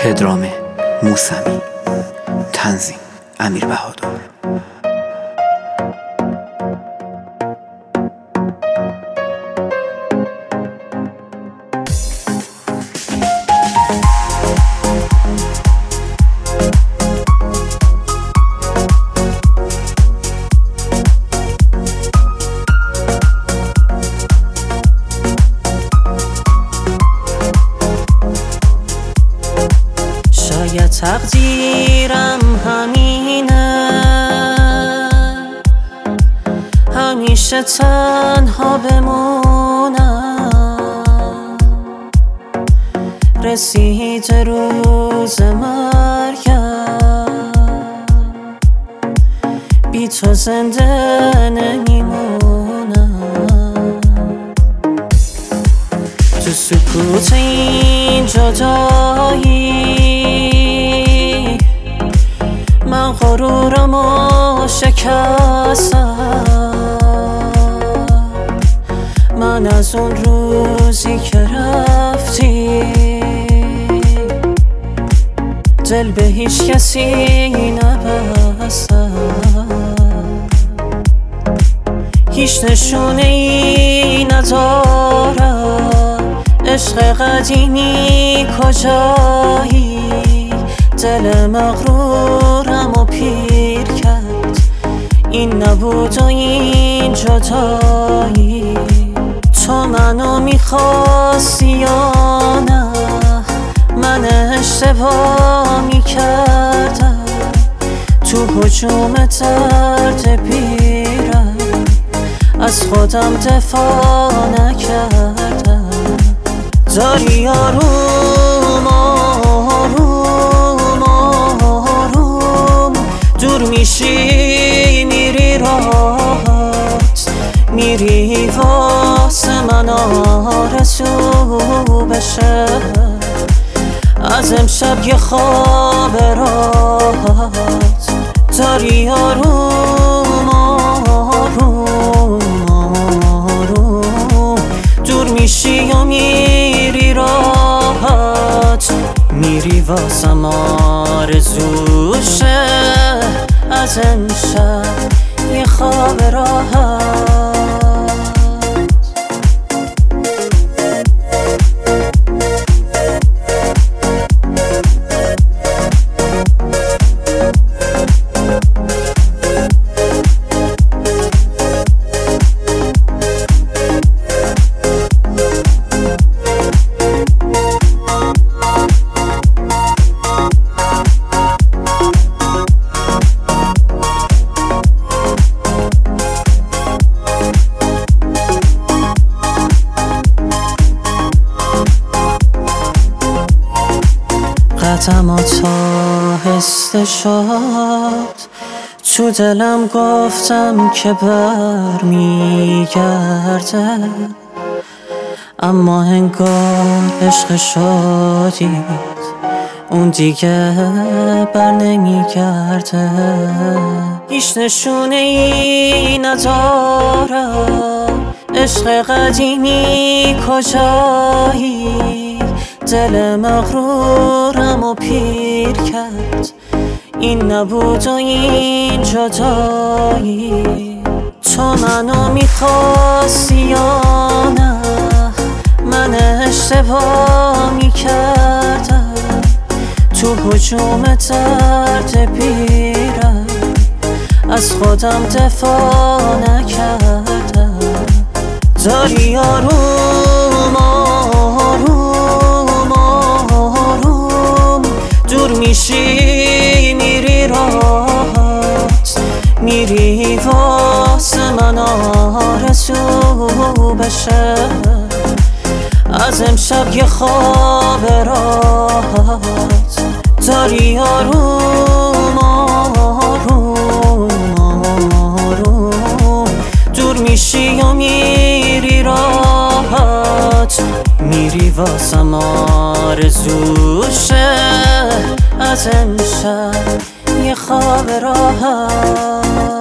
پدرام موسمی، تنظیم امیر بهادر. شاید تقدیرم همینه، همیشه تنها بمونم. رسید روز مرگم، بی تو زنده نمیمونم. تو سکوت این جدایی من غرورمو شکستم. من از اون روزی که رفتی دل به هیچ کسی نبستم. هیچ نشونه ای ندارم، عشق قدیمی کجایی؟ دل مغرورم و پیر کرد این نبود و این جدایی. تو منو میخواستی یا نه؟ من اشتباه میکردم، تو هجوم درد بیرم از خودم دفاع نکردم. داری آروم آروم آروم دور میشی، میری راحت، میری واسه من آرزو بشه از امشب یه خواب راحت. داری آروم آروم آروم دور میشی و میری راحت، میری واسم آرزوشه از امشب یه خواب راحت. قدم آهسته شد، تو دلم گفتم که برمیگرده، اما انگار عشق شدید اون دیگه بر نمیگرده. هیچ نشونه ای ندارم، عشق قدیمی کجایی؟ دل مغرورم و پیر کرد این نبود و این جدایی. تو منو میخواستی یا نه؟ من اشتباه میکردم، تو هجوم درد بیرم از خودم دفاع نکردم. داری آروم آروم آروم دور میشی، میری راحت، میری واسه من آرزو بشه از امشب یه خواب راحت. داری آروم آروم آروم دور میشی و میری راحت، میری واسم آرزوشه از امشب یه خواب راحت.